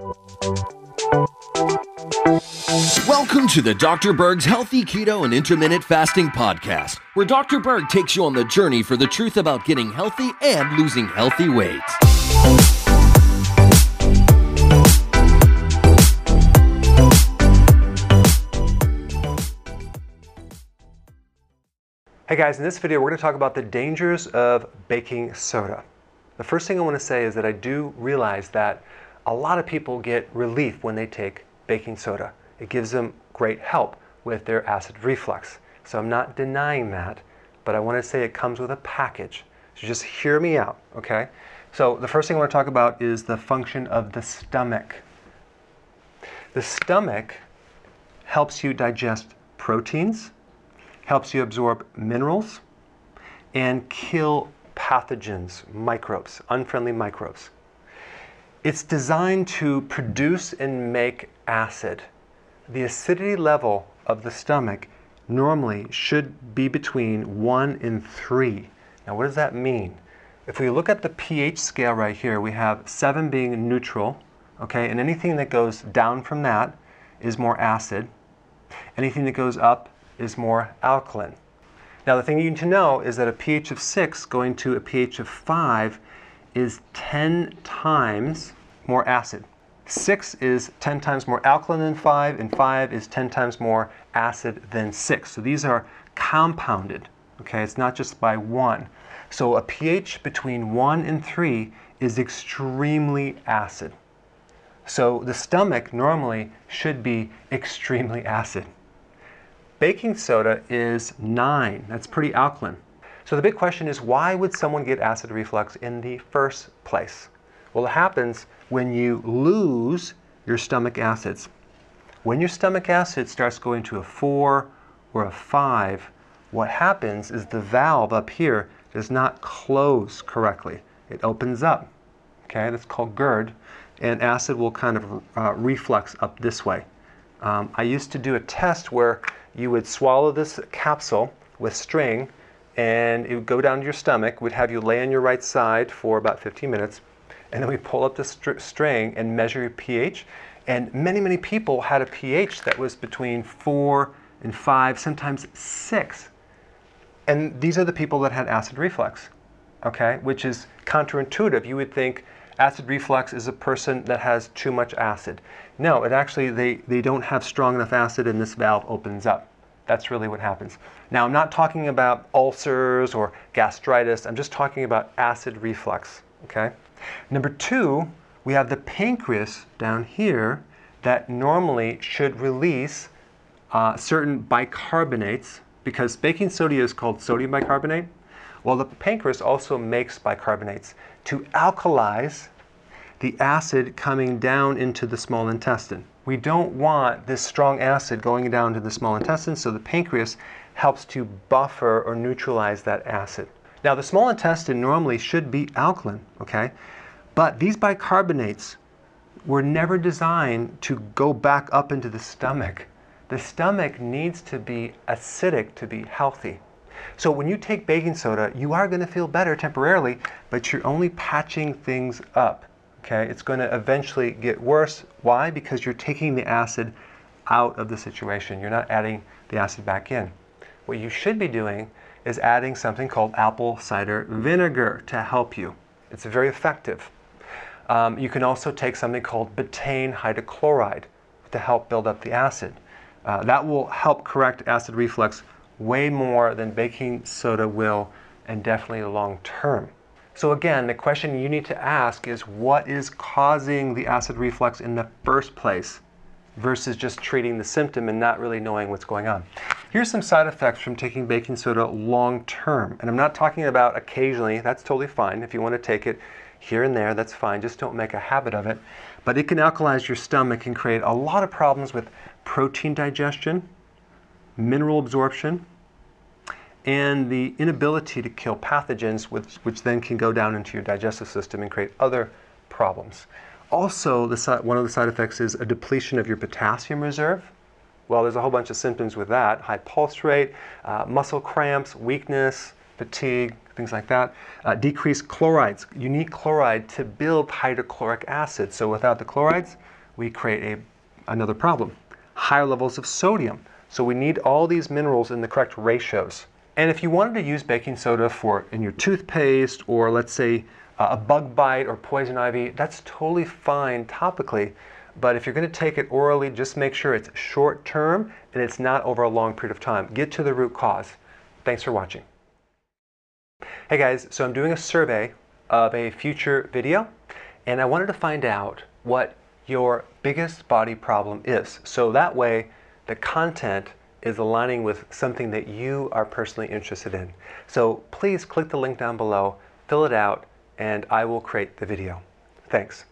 Welcome to the Dr. Berg's Healthy Keto and Intermittent Fasting Podcast, where Dr. Berg takes you on the journey for the truth about getting healthy and losing healthy weight. Hey guys, in this video we're going to talk about the dangers of baking soda. The first thing I want to say is that I do realize that a lot of people get relief when they take baking soda. It gives them great help with their acid reflux. So I'm not denying that, but I want to say it comes with a package. So just hear me out, okay? So the first thing I want to talk about is the function of the stomach. The stomach helps you digest proteins, helps you absorb minerals, and kill pathogens, microbes, unfriendly microbes. It's designed to produce and make acid. The acidity level of the stomach normally should be between 1 and 3. Now what does that mean? If we look at the pH scale right here, we have 7 being neutral, okay, and anything that goes down from that is more acid. Anything that goes up is more alkaline. Now the thing you need to know is that a pH of 6 going to a pH of 5 is 10 times more acid. 6 is 10 times more alkaline than 5, and 5 is 10 times more acid than 6. So these are compounded, okay? It's not just by 1. So a pH between 1 and 3 is extremely acid. So the stomach normally should be extremely acid. Baking soda is 9. That's pretty alkaline. So the big question is, why would someone get acid reflux in the first place? Well, it happens when you lose your stomach acids. When your stomach acid starts going to a 4 or a 5, what happens is the valve up here does not close correctly. It opens up. Okay, that's called GERD, and acid will kind of reflux up this way. I used to do a test where you would swallow this capsule with string, and it would go down to your stomach. We'd have you lay on your right side for about 15 minutes, and then we pull up the string and measure your pH. And many people had a pH that was between 4 and 5, sometimes 6. And these are the people that had acid reflux, okay? Which is counterintuitive. You would think acid reflux is a person that has too much acid. No, it actually, they don't have strong enough acid and this valve opens up. That's really what happens. Now, I'm not talking about ulcers or gastritis. I'm just talking about acid reflux, okay? Number 2, we have the pancreas down here that normally should release certain bicarbonates, because baking soda is called sodium bicarbonate. Well, the pancreas also makes bicarbonates to alkalize the acid coming down into the small intestine. We don't want this strong acid going down to the small intestine, so the pancreas helps to buffer or neutralize that acid. Now, the small intestine normally should be alkaline, okay? But these bicarbonates were never designed to go back up into the stomach. The stomach needs to be acidic to be healthy. So when you take baking soda, you are going to feel better temporarily, but you're only patching things up, okay? It's going to eventually get worse. Why? Because you're taking the acid out of the situation. You're not adding the acid back in. What you should be doing is adding something called apple cider vinegar to help you. It's very effective. You can also take something called betaine hydrochloride to help build up the acid. That will help correct acid reflux way more than baking soda will, and definitely long term. So again, the question you need to ask is, what is causing the acid reflux in the first place, versus just treating the symptom and not really knowing what's going on. Here's some side effects from taking baking soda long term. And I'm not talking about occasionally. That's totally fine. If you want to take it here and there, that's fine. Just don't make a habit of it. But it can alkalize your stomach and create a lot of problems with protein digestion, mineral absorption, and the inability to kill pathogens, which then can go down into your digestive system and create other problems. Also, one of the side effects is a depletion of your potassium reserve. Well, there's a whole bunch of symptoms with that: high pulse rate, muscle cramps, weakness, fatigue, things like that. Decrease chlorides. You need chloride to build hydrochloric acid. So without the chlorides, we create another problem. Higher levels of sodium. So we need all these minerals in the correct ratios. And if you wanted to use baking soda in your toothpaste, or let's say a bug bite or poison ivy, that's totally fine topically. But if you're going to take it orally, just make sure it's short term and it's not over a long period of time. Get to the root cause. Thanks for watching. Hey guys, so I'm doing a survey of a future video, and I wanted to find out what your biggest body problem is. So that way the content is aligning with something that you are personally interested in. So please click the link down below, fill it out, and I will create the video. Thanks.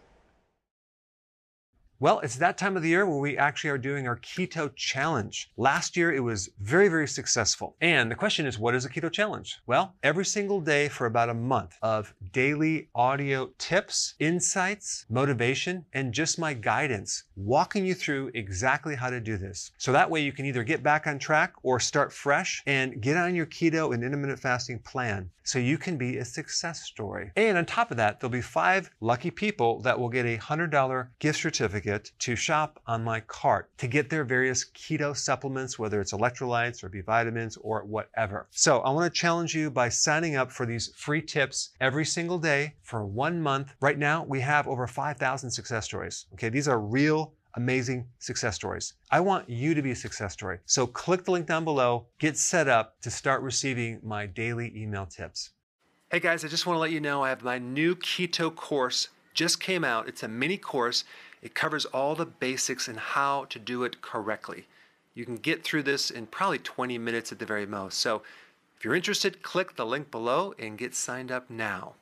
Well, it's that time of the year where we actually are doing our Keto Challenge. Last year, it was very, very successful. And the question is, what is a Keto Challenge? Well, every single day for about a month of daily audio tips, insights, motivation, and just my guidance, walking you through exactly how to do this. So that way you can either get back on track or start fresh and get on your keto and intermittent fasting plan so you can be a success story. And on top of that, there'll be 5 lucky people that will get a $100 gift certificate to shop on my cart to get their various keto supplements, whether it's electrolytes or B vitamins or whatever. So I want to challenge you by signing up for these free tips every single day for 1 month. Right now, we have over 5,000 success stories. Okay, these are real amazing success stories. I want you to be a success story. So click the link down below, get set up to start receiving my daily email tips. Hey guys, I just want to let you know I have my new keto course just came out. It's a mini course. It covers all the basics and how to do it correctly. You can get through this in probably 20 minutes at the very most. So if you're interested, click the link below and get signed up now.